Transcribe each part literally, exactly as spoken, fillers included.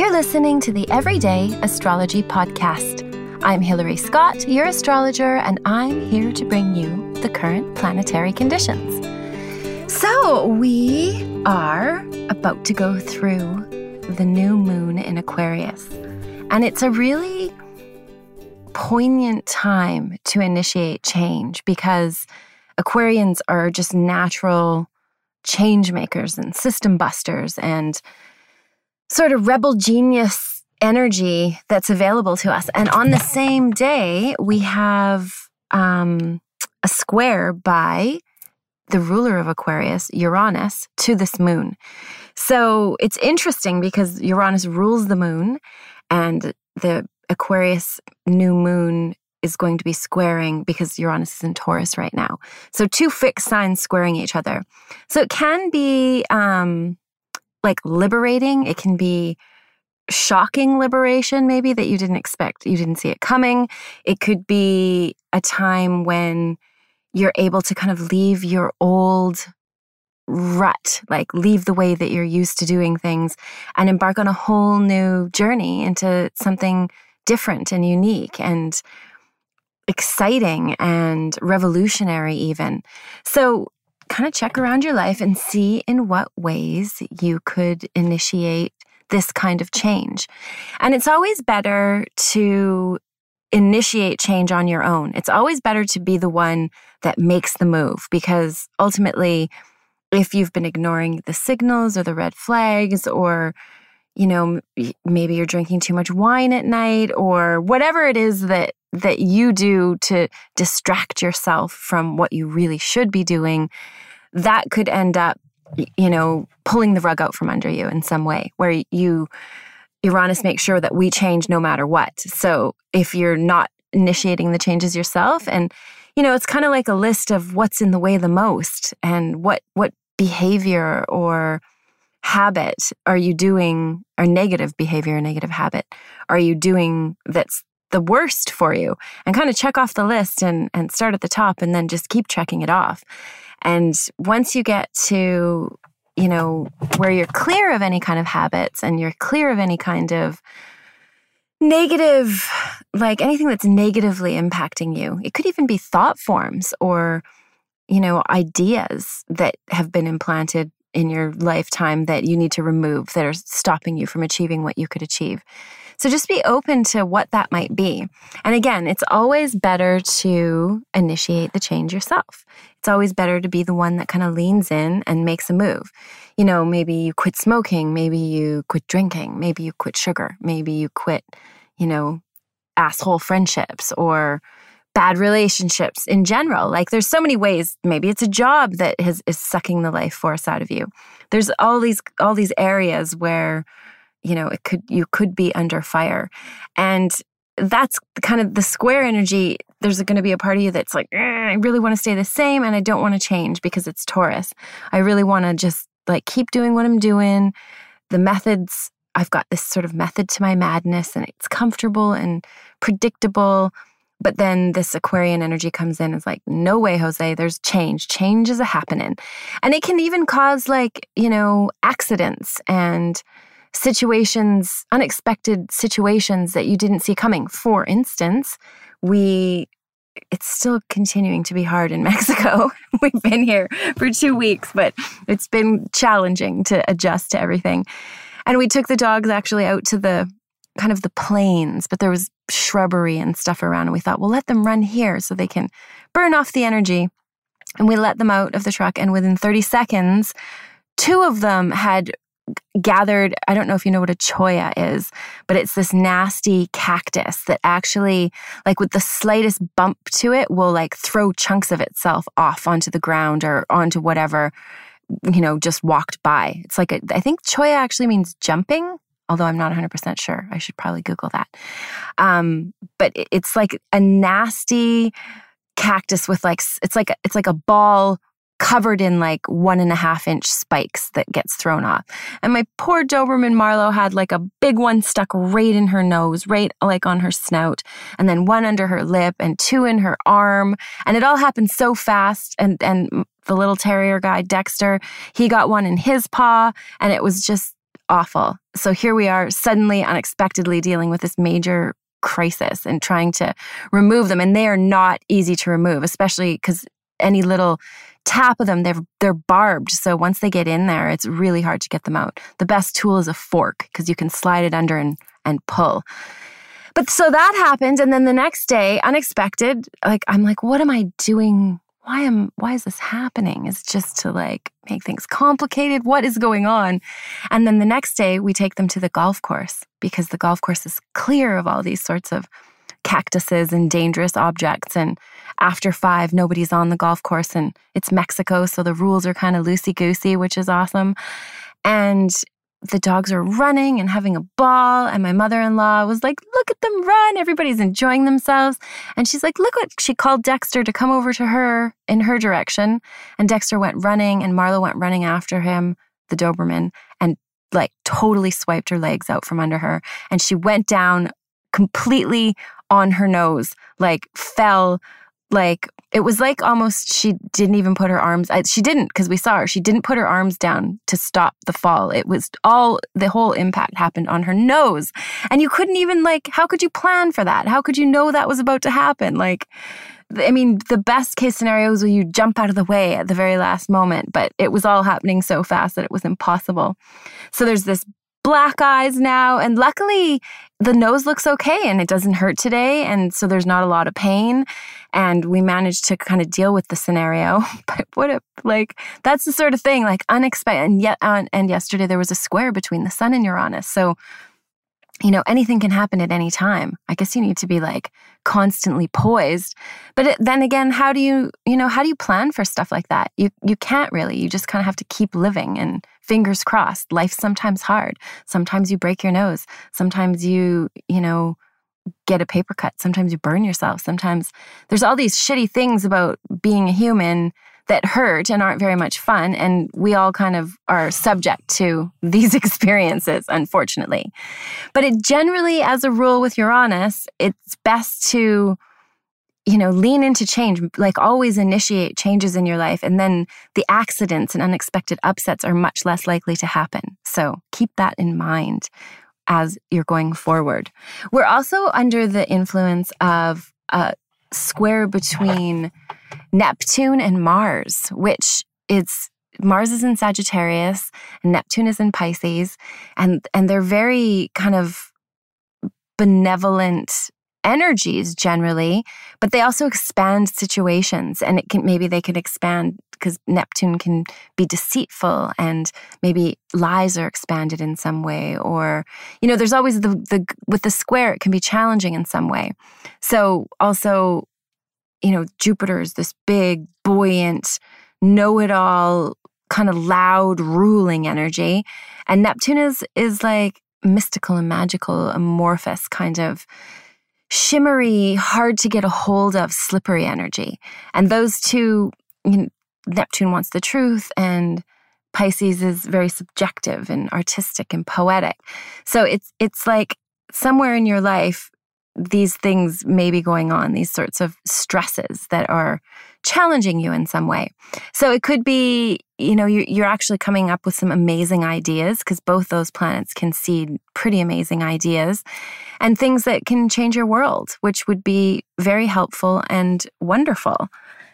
You're listening to the Everyday Astrology Podcast. I'm Hilary Scott, your astrologer, and I'm here to bring you the current planetary conditions. So we are about to go through the new moon in Aquarius, and it's a really poignant time to initiate change because Aquarians are just natural change makers and system busters and sort of rebel genius energy that's available to us. And on the same day, we have um, a square by the ruler of Aquarius, Uranus, to this moon. So it's interesting because Uranus rules the moon, and the Aquarius new moon is going to be squaring because Uranus is in Taurus right now. So two fixed signs squaring each other. So it can be um, like liberating. It can be shocking liberation, maybe, that you didn't expect. You didn't see it coming. It could be a time when you're able to kind of leave your old rut, like leave the way that you're used to doing things and embark on a whole new journey into something different and unique and exciting and revolutionary even. So kind of check around your life and see in what ways you could initiate this kind of change. And it's always better to initiate change on your own. It's always better to be the one that makes the move, because ultimately, if you've been ignoring the signals or the red flags, or you know, maybe you're drinking too much wine at night, or whatever it is that that you do to distract yourself from what you really should be doing, that could end up, you know, pulling the rug out from under you in some way, where you, Uranus makes sure that we change no matter what. So if you're not initiating the changes yourself, and, you know, it's kind of like a list of what's in the way the most, and what what behavior or habit are you doing, or negative behavior or negative habit are you doing that's the worst for you, and kind of check off the list and, and start at the top and then just keep checking it off. And once you get to, you know, where you're clear of any kind of habits and you're clear of any kind of negative, like anything that's negatively impacting you, it could even be thought forms or, you know, ideas that have been implanted in your lifetime that you need to remove, that are stopping you from achieving what you could achieve. So just be open to what that might be. And again, it's always better to initiate the change yourself. It's always better to be the one that kind of leans in and makes a move. You know, maybe you quit smoking, maybe you quit drinking, maybe you quit sugar, maybe you quit, you know, asshole friendships or bad relationships in general. Like there's so many ways. Maybe it's a job that has, is sucking the life force out of you. There's all these all these areas where, you know, it could you could be under fire. And that's kind of the square energy. There's going to be a part of you that's like, I really want to stay the same and I don't want to change because it's Taurus. I really want to just like keep doing what I'm doing. The methods, I've got this sort of method to my madness, and it's comfortable and predictable. But then this Aquarian energy comes in and is like, no way, Jose, there's change. Change is a happening. And it can even cause like, you know, accidents and situations, unexpected situations that you didn't see coming. For instance, we, it's still continuing to be hard in Mexico. We've been here for two weeks, but it's been challenging to adjust to everything. And we took the dogs actually out to the kind of the plains, but there was shrubbery and stuff around. And we thought, well, let them run here so they can burn off the energy. And we let them out of the truck. And within thirty seconds, two of them had gathered, I don't know if you know what a cholla is, but it's this nasty cactus that actually, like with the slightest bump to it, will like throw chunks of itself off onto the ground or onto whatever, you know, just walked by. It's like, a, I think cholla actually means jumping, although I'm not one hundred percent sure. I should probably Google that. Um, but it, it's like a nasty cactus with like, it's like, it's like a ball covered in like one and a half inch spikes that gets thrown off. And my poor Doberman Marlowe had like a big one stuck right in her nose, right like on her snout, and then one under her lip and two in her arm. And it all happened so fast. And, and the little terrier guy, Dexter, he got one in his paw, and it was just awful. So here we are suddenly, unexpectedly dealing with this major crisis and trying to remove them. And they are not easy to remove, especially because any little tap of them, they're, they're barbed. So once they get in there, it's really hard to get them out. The best tool is a fork because you can slide it under and, and pull. But so that happened. And then the next day, unexpected, like, I'm like, what am I doing? Why am, why is this happening? Is it just to like make things complicated? What is going on? And then the next day we take them to the golf course because the golf course is clear of all these sorts of cactuses and dangerous objects. And after five, nobody's on the golf course, and it's Mexico. So the rules are kind of loosey-goosey, which is awesome. And the dogs are running and having a ball. And my mother-in-law was like, look at them run. Everybody's enjoying themselves. And she's like, look what, she called Dexter to come over to her in her direction. And Dexter went running and Marlo went running after him, the Doberman, and like totally swiped her legs out from under her. And she went down completely on her nose, like fell, like it was like almost she didn't even put her arms, she didn't because we saw her, she didn't put her arms down to stop the fall. It was all, the whole impact happened on her nose. And you couldn't even like, how could you plan for that? How could you know that was about to happen? Like, I mean, the best case scenario is when you jump out of the way at the very last moment, but it was all happening so fast that it was impossible. So there's this black eyes now, and luckily the nose looks okay and it doesn't hurt today, and so there's not a lot of pain, and we managed to kind of deal with the scenario. But what if, like, that's the sort of thing, like unexpected, and yet uh, and yesterday there was a square between the sun and Uranus, so you know, anything can happen at any time. I guess you need to be like constantly poised. But it, then again, how do you, you know, how do you plan for stuff like that? You you can't really. You just kind of have to keep living and fingers crossed. Life's sometimes hard. Sometimes you break your nose. Sometimes you, you know, get a paper cut. Sometimes you burn yourself. Sometimes there's all these shitty things about being a human that hurt and aren't very much fun. And we all kind of are subject to these experiences, unfortunately. But it generally, as a rule with Uranus, it's best to, you know, lean into change, like always initiate changes in your life. And then the accidents and unexpected upsets are much less likely to happen. So keep that in mind as you're going forward. We're also under the influence of a square between Neptune and Mars, which is, Mars is in Sagittarius and Neptune is in Pisces, and and they're very kind of benevolent energies generally, but they also expand situations, and it can, maybe they can expand because Neptune can be deceitful, and maybe lies are expanded in some way, or, you know, there's always the, the with the square, it can be challenging in some way. So also, you know, Jupiter is this big, buoyant, know-it-all, kind of loud, ruling energy. And Neptune is is like mystical and magical, amorphous, kind of shimmery, hard to get a hold of, slippery energy. And those two, you know, Neptune wants the truth, and Pisces is very subjective and artistic and poetic. So it's it's like somewhere in your life, these things may be going on, these sorts of stresses that are challenging you in some way. So it could be, you know, you're, you're actually coming up with some amazing ideas, because both those planets can seed pretty amazing ideas and things that can change your world, which would be very helpful and wonderful.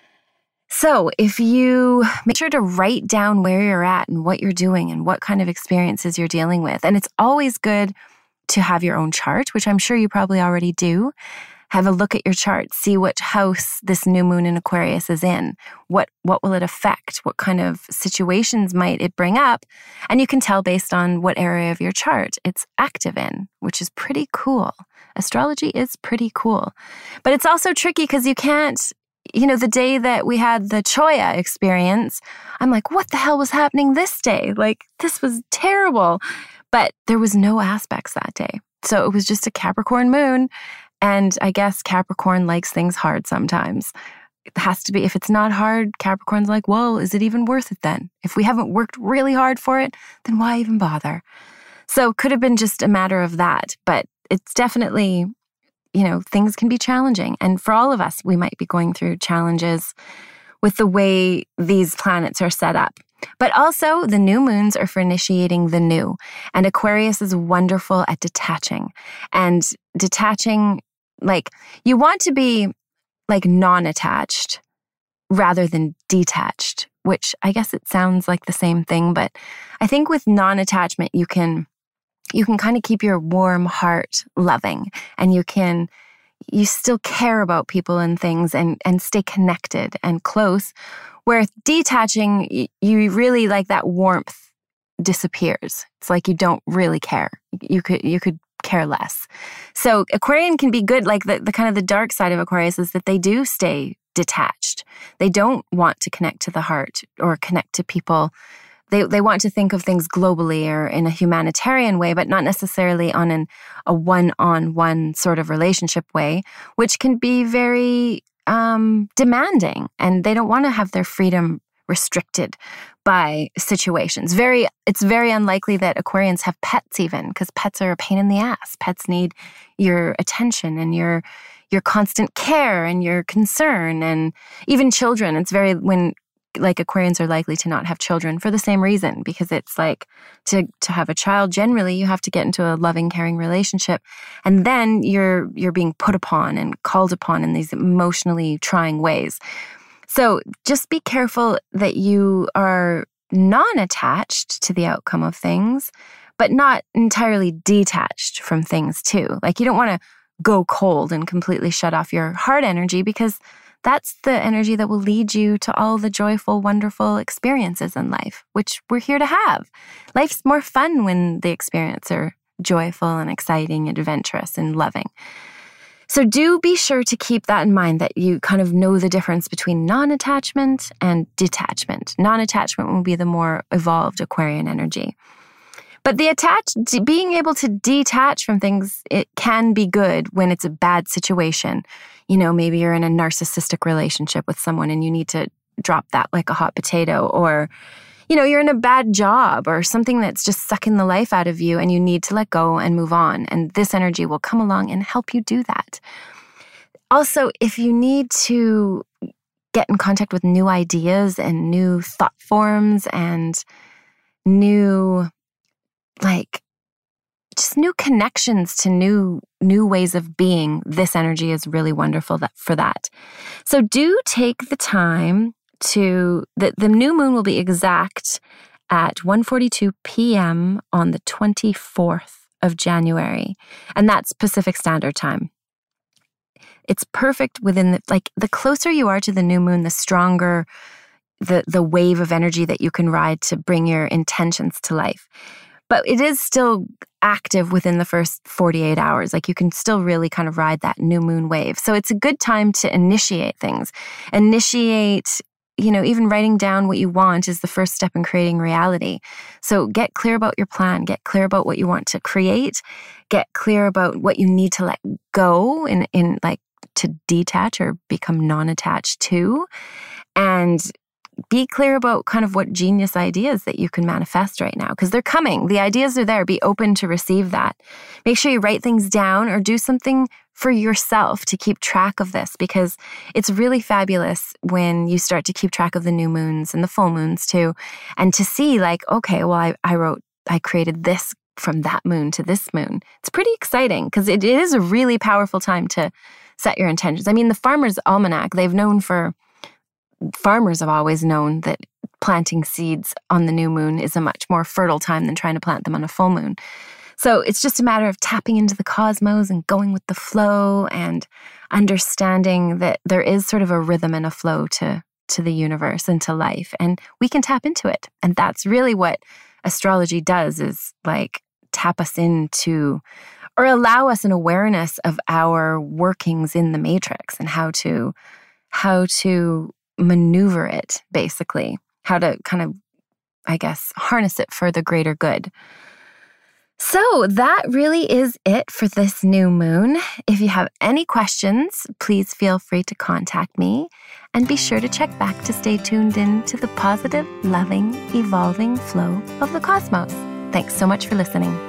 So if you make sure to write down where you're at and what you're doing and what kind of experiences you're dealing with. And it's always good to have your own chart, which I'm sure you probably already do. Have a look at your chart, see which house this new moon in Aquarius is in. What what will it affect? What kind of situations might it bring up? And you can tell based on what area of your chart it's active in, which is pretty cool. Astrology is pretty cool. But it's also tricky because you can't, you know, the day that we had the Choya experience, I'm like, what the hell was happening this day? Like, this was terrible. But there was no aspects that day. So it was just a Capricorn moon. And I guess Capricorn likes things hard sometimes. It has to be, if it's not hard, Capricorn's like, well, is it even worth it then? If we haven't worked really hard for it, then why even bother? So it could have been just a matter of that. But it's definitely, you know, things can be challenging. And for all of us, we might be going through challenges with the way these planets are set up. But also, the new moons are for initiating the new. And Aquarius is wonderful at detaching. And detaching, like, you want to be, like, non-attached rather than detached, which I guess it sounds like the same thing. But I think with non-attachment, you can, you can kind of keep your warm heart loving, and you can, you still care about people and things and, and stay connected and close. Where detaching, you really, like, that warmth disappears. It's like you don't really care. You could you could care less. So Aquarian can be good. Like the, the kind of the dark side of Aquarius is that they do stay detached. They don't want to connect to the heart or connect to people. They they want to think of things globally or in a humanitarian way, but not necessarily on an a one-on-one sort of relationship way, which can be very Um, demanding, and they don't want to have their freedom restricted by situations. Very, it's very unlikely that Aquarians have pets even, because pets are a pain in the ass. Pets need your attention and your your constant care and your concern, and even children. It's very, when like Aquarians are likely to not have children for the same reason, because it's like to to have a child, generally you have to get into a loving, caring relationship, and then you're you're being put upon and called upon in these emotionally trying ways. So just be careful that you are non-attached to the outcome of things, but not entirely detached from things too. Like, you don't want to go cold and completely shut off your heart energy, because that's the energy that will lead you to all the joyful, wonderful experiences in life, which we're here to have. Life's more fun when the experiences are joyful and exciting and adventurous and loving. So do be sure to keep that in mind, that you kind of know the difference between non-attachment and detachment. Non-attachment will be the more evolved Aquarian energy. But the attached, being able to detach from things, it can be good when it's a bad situation. You know, maybe you're in a narcissistic relationship with someone and you need to drop that like a hot potato, or, you know, you're in a bad job or something that's just sucking the life out of you and you need to let go and move on. And this energy will come along and help you do that. Also, if you need to get in contact with new ideas and new thought forms and new, like, just new connections to new new ways of being, this energy is really wonderful that, for that. So do take the time to, the, the new moon will be exact at one forty-two p.m. on the twenty-fourth of January, and that's Pacific Standard Time. It's perfect within the, like, the closer you are to the new moon, the stronger the the wave of energy that you can ride to bring your intentions to life. But it is still active within the first forty-eight hours. Like, you can still really kind of ride that new moon wave. So it's a good time to initiate things. Initiate, you know, even writing down what you want is the first step in creating reality. So get clear about your plan. Get clear about what you want to create. Get clear about what you need to let go in, in like to detach or become non-attached to. And be clear about kind of what genius ideas that you can manifest right now, because they're coming. The ideas are there. Be open to receive that. Make sure you write things down or do something for yourself to keep track of this, because it's really fabulous when you start to keep track of the new moons and the full moons too, and to see like, okay, well, I, I wrote, I created this from that moon to this moon. It's pretty exciting because it is a really powerful time to set your intentions. I mean, the Farmer's Almanac, they've known for Farmers have always known that planting seeds on the new moon is a much more fertile time than trying to plant them on a full moon. So it's just a matter of tapping into the cosmos and going with the flow and understanding that there is sort of a rhythm and a flow to, to the universe and to life. And we can tap into it. And that's really what astrology does, is like tap us into, or allow us an awareness of our workings in the matrix and how to, how to maneuver it, basically, how to kind of, I guess, harness it for the greater good. So that really is it for this new moon. If you have any questions, please feel free to contact me, and be sure to check back to stay tuned in to the positive, loving, evolving flow of the cosmos. Thanks so much for listening.